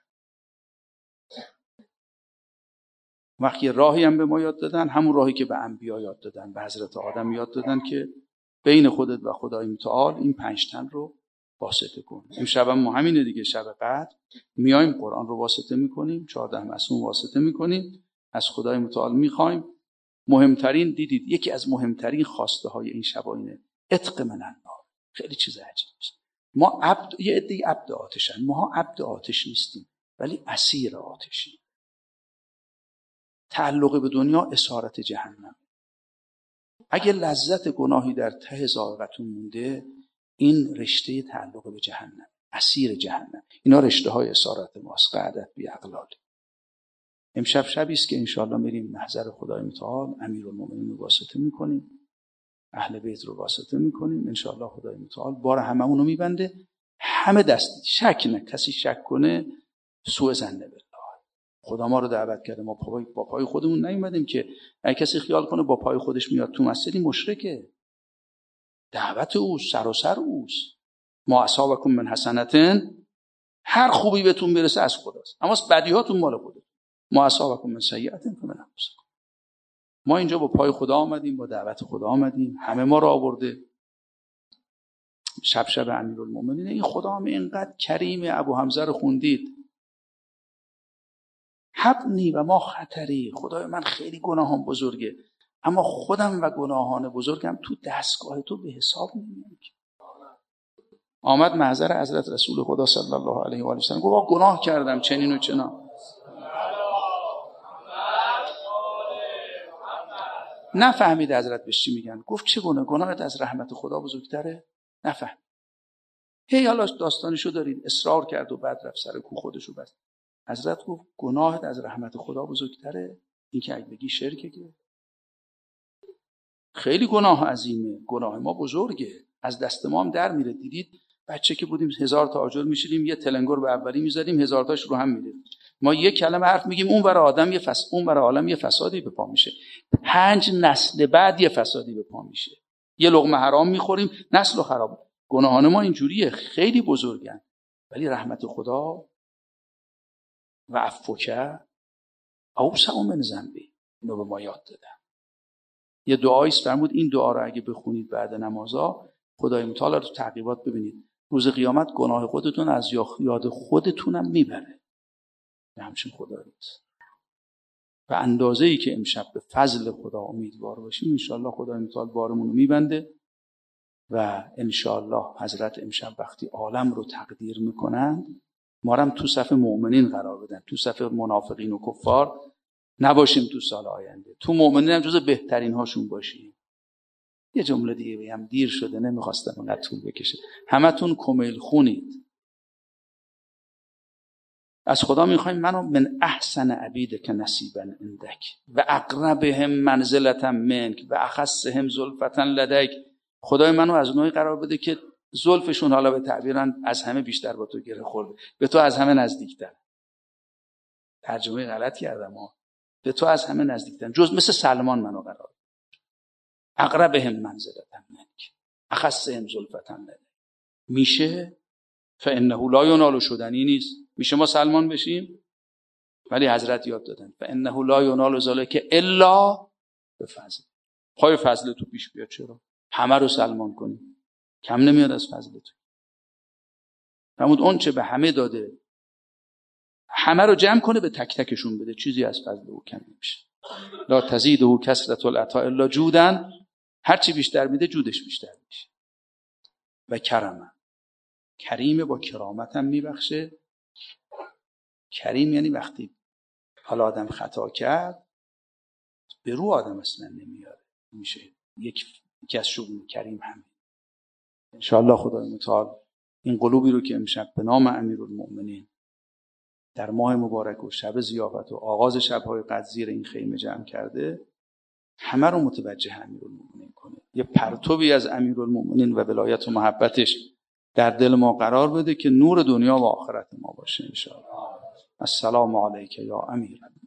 وقتی راهی هم به ما یاد دادن، همون راهی که به انبیا یاد دادن، به حضرت آدم یاد دادن که بین خودت و خدای متعال این پنج تن رو واسطه کن. امشب هم ما همینه دیگه، شب قدر میایم قرآن رو واسطه میکنیم، چهارده معصوم واسطه میکنیم، از خدای متعال میخوایم. مهمترین دیدید یکی از مهمترین خواسته های این شب اینه عتق من النار. خیلی چیز عجیبه است. ما عبد، یه عده عبد آتشن، ما عبد آتش نیستیم ولی اسیر آتشیم. تعلق به دنیا اسارت جهنم. اگه لذت گناهی در ته ذائقتون مونده، این رشته تعلق به جهنم، اسیر جهنم. اینا رشته های اسارت ماست، قعدت بی اقلال. امشب شبی است که انشاءالله میریم محضر خدای متعال، امیرالمومنین رو واسطه میکنیم، اهل بیت رو واسطه میکنیم. انشاءالله خدای متعال بار هممون رو میبنده. همه دست شک نه، کسی شک کنه سوء ظن بالله. خدا ما رو دعوت کرده، ما پای با پای خودمون نیومدیم که. اگه کسی خیال کنه با پای خودش میاد تو مسجد، مشرکه. دعوت او سر و سر اوست. ما اصابکم من حسنتن، هر خوبی بهتون برسه از خداست، اما بدیهاتون مال خودتون. ما اصابکم من سیئتن فمن انفسکم. ما اینجا با پای خدا آمدیم، با دعوت خدا آمدیم، همه ما رو آورده. شب شب امیرالمومنین. این خدا هم اینقدر کریم. ابو حمزه رو خوندید، حبنی و ما خطری. خدای من خیلی گناهان بزرگه، اما خودم و گناهان بزرگم تو دستگاه تو به حساب نمیاد. آمد محضر حضرت رسول خدا صلی الله علیه و آله و سلم، گفت گناه کردم چنین و چنان. نفهمید حضرت بهش چی میگن. گفت چه گناه؟ گناهت از رحمت خدا بزرگتره؟ نفهم. هی حالا داستانشو دارید. اصرار کرد و بعد رفت سر کو خودشو بست. حضرت گفت گناهت از رحمت خدا بزرگتره؟ این که اگه بگی شرکه، که خیلی گناه عظیمه. گناه ما بزرگه، از دست ما هم در میره. دیدید بچه که بودیم هزار تا آجر میشیدیم، یه تلنگر به اولی میزدیم، هزار تاش رو هم میره. ما یک کلمه حرف میگیم، اون برای آدم یه فس اون برای عالم یه فسادی به پا میشه. پنج نسل بعد یه فسادی به پا میشه. یه لقمه حرام میخوریم، نسل خراب. گناهان ما اینجوریه، خیلی بزرگن. ولی رحمت خدا و عفوکه اوسع من ذنبی. اینو به ما یاد دادن. یه دعایی است فرمود این دعا رو اگه بخونید بعد نمازها خدای متعال رو تو تعقیبات ببینید روز قیامت گناه خودتون از یاد خودتونم میبره. همچین خدایی است. و اندازه‌ای که امشب به فضل خدا امیدوار باشیم انشالله خدای متعال بارمون رو میبنده و انشالله حضرت امشب وقتی عالم رو تقدیر میکنند ما هم تو صف مؤمنین قرار بدن، تو صف منافقین و کفار نباشیم تو سال آینده. تو مؤمنین هم جز بهترین هاشون باشیم. یه جمله دیگه بگم، دیر شده نمیخواستم اینقدر طول بکشه. همتون کمیل خونید. از خدا میخوایم منو من احسن عبیدک نصیبا عندک و اقربهم منزلتا منک و اخصهم زلفتا لدیک. خدای منو از نوعی قرار بده که زلفشون حالا به تعبیرن از همه بیشتر با تو گره خورده، به تو از همه نزدیکتر. ترجمه غلط کردم ها. به تو از همه نزدیکتر، جز مثل سلمان منو قرار بده. اقربهم منزلتا منک اخصهم زلفتا لدیک. میشه فانه لا ینال شدنی نیست. میشه ما سلمان بشیم؟ ولی حضرت یاد دادن فانه لا ینال ذلک الا بفضل. پای فضل تو پیش بیاد. چرا؟ همه رو سلمان کنیم، کم نمیاد از فضل تو. فرمود اون چه به همه داده همه رو جمع کنه به تک تکشون بده، چیزی از فضل او کم نمیشه. لا تزیده کثرة العطاء الا جودا. هر چی بیشتر میده جودش بیشتر میشه. و کرما، کریم با کرامت هم میبخشه. کریم یعنی وقتی حالا آدم خطا کرد به رو آدم اصلا نمیاره، میشه یک یکی از شگون کریم همین. انشاءالله خدای متعال این قلوبی رو که امشب به نام امیرالمؤمنین در ماه مبارک و شب ضیافت و آغاز شب‌های قدر زیر این خیمه جمع کرده همه رو متوجه امیرالمؤمنین کنه. یه پرتوی از امیرالمؤمنین و ولایت و محبتش در دل ما قرار بده که نور دنیا و آخرت ما باشه انشاءالله. السلام علیک یا امیر.